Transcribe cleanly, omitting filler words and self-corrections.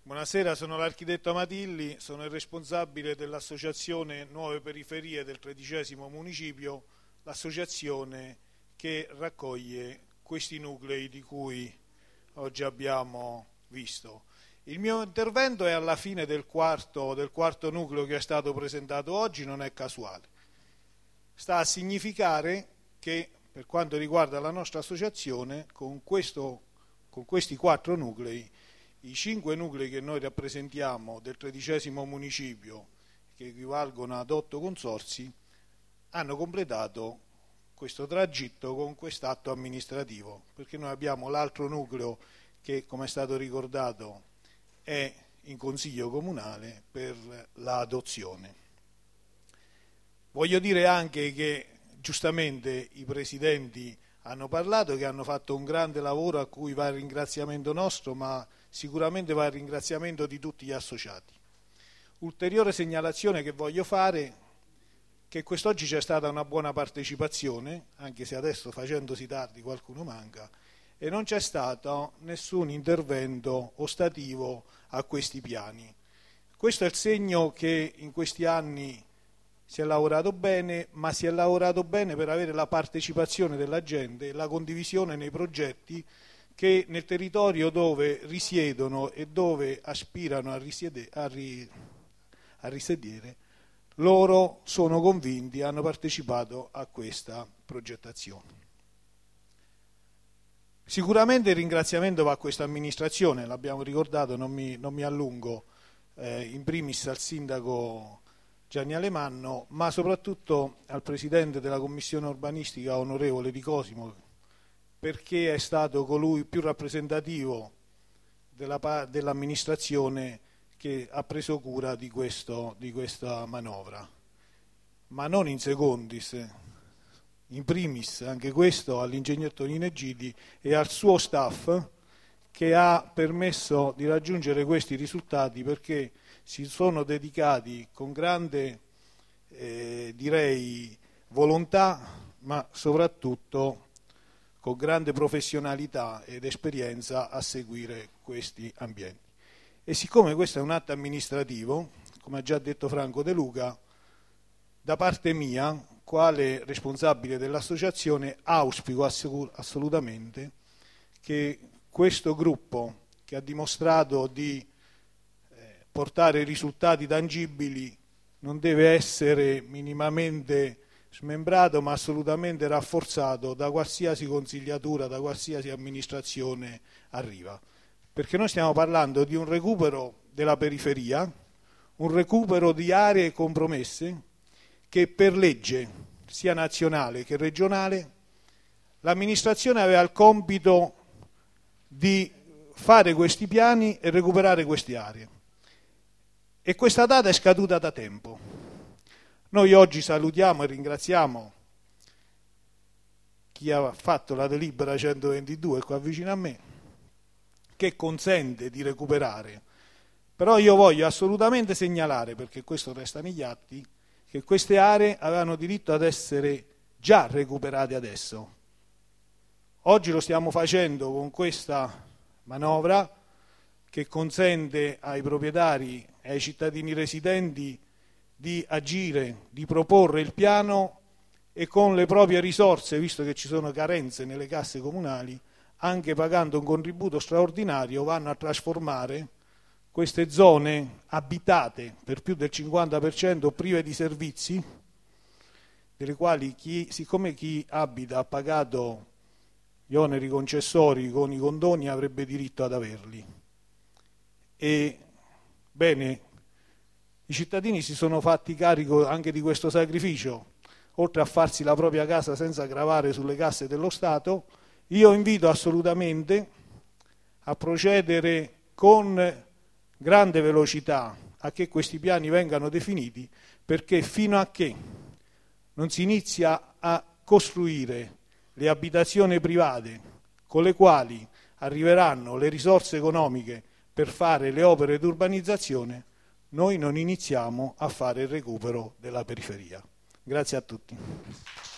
Buonasera, sono l'architetto Matilli, sono il responsabile dell'associazione Nuove Periferie del 13° municipio, l'associazione che raccoglie questi nuclei di cui oggi abbiamo visto. Il mio intervento è alla fine del quarto nucleo che è stato presentato oggi, non è casuale. Sta a significare che per quanto riguarda la nostra associazione, con questi 4 nuclei, i 5 nuclei che noi rappresentiamo del 13° municipio, che equivalgono ad 8 consorzi, hanno completato questo tragitto con quest'atto amministrativo, perché noi abbiamo l'altro nucleo che, come è stato ricordato, è in consiglio comunale per l'adozione. Voglio dire anche che giustamente i presidenti hanno parlato, che hanno fatto un grande lavoro a cui va il ringraziamento nostro, ma sicuramente va il ringraziamento di tutti gli associati. Ulteriore segnalazione che voglio fare, che quest'oggi c'è stata una buona partecipazione, anche se adesso facendosi tardi qualcuno manca, e non c'è stato nessun intervento ostativo a questi piani. Questo è il segno che in questi anni si è lavorato bene, ma si è lavorato bene per avere la partecipazione della gente, la condivisione nei progetti che nel territorio dove risiedono e dove aspirano a risiedere, loro sono convinti, hanno partecipato a questa progettazione. Sicuramente il ringraziamento va a questa amministrazione, l'abbiamo ricordato, non mi allungo, in primis al sindaco Gianni Alemanno, ma soprattutto al presidente della commissione urbanistica, onorevole Di Cosimo, perché è stato colui più rappresentativo dell'amministrazione che ha preso cura di questa manovra. Ma non in secondis, in primis anche questo all'ingegner Tonino Egidi e al suo staff che ha permesso di raggiungere questi risultati, perché si sono dedicati con grande volontà, ma soprattutto con grande professionalità ed esperienza a seguire questi ambienti. E siccome questo è un atto amministrativo, come ha già detto Franco De Luca, da parte mia, quale responsabile dell'associazione, auspico assolutamente che questo gruppo, che ha dimostrato di portare risultati tangibili, non deve essere minimamente smembrato, ma assolutamente rafforzato da qualsiasi consigliatura, da qualsiasi amministrazione arriva. Perché noi stiamo parlando di un recupero della periferia, un recupero di aree compromesse che per legge, sia nazionale che regionale, l'amministrazione aveva il compito di fare questi piani e recuperare queste aree. E questa data è scaduta da tempo. Noi oggi salutiamo e ringraziamo chi ha fatto la delibera 122 qua vicino a me, che consente di recuperare. Però io voglio assolutamente segnalare, perché questo resta negli atti, che queste aree avevano diritto ad essere già recuperate adesso. Oggi lo stiamo facendo con questa manovra che consente ai proprietari e ai cittadini residenti di agire, di proporre il piano e con le proprie risorse, visto che ci sono carenze nelle casse comunali, anche pagando un contributo straordinario, vanno a trasformare queste zone abitate per più del 50% prive di servizi, delle quali siccome chi abita ha pagato gli oneri concessori con i condoni avrebbe diritto ad averli. E bene, i cittadini si sono fatti carico anche di questo sacrificio, oltre a farsi la propria casa senza gravare sulle casse dello Stato. Io invito assolutamente a procedere con grande velocità a che questi piani vengano definiti, perché fino a che non si inizia a costruire le abitazioni private con le quali arriveranno le risorse economiche per fare le opere di urbanizzazione, noi non iniziamo a fare il recupero della periferia. Grazie a tutti.